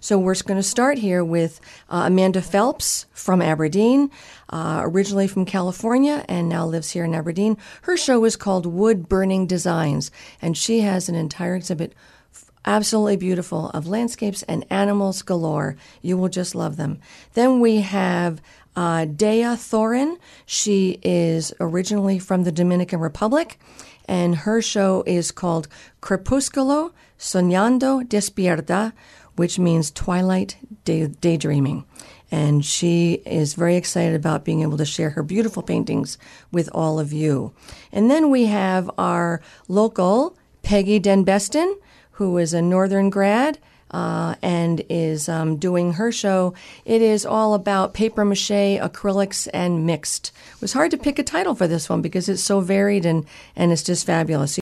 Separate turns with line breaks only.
So we're going to start here with Amanda Phelps from Aberdeen, originally from California and now lives here in Aberdeen. Her show is called Wood Burning Designs, and she has an entire exhibit absolutely beautiful of landscapes and animals galore. You will just love them. Then we have Dea Thorin. She is originally from the Dominican Republic, and her show is called Crepúsculo Soñando Despierta, which means twilight daydreaming. And she is very excited about being able to share her beautiful paintings with all of you. And then we have our local Peggy Denbeston, who is a Northern grad and is doing her show. It is all about papier-mâché, acrylics, and mixed. It was hard to pick a title for this one because it's so varied and it's just fabulous.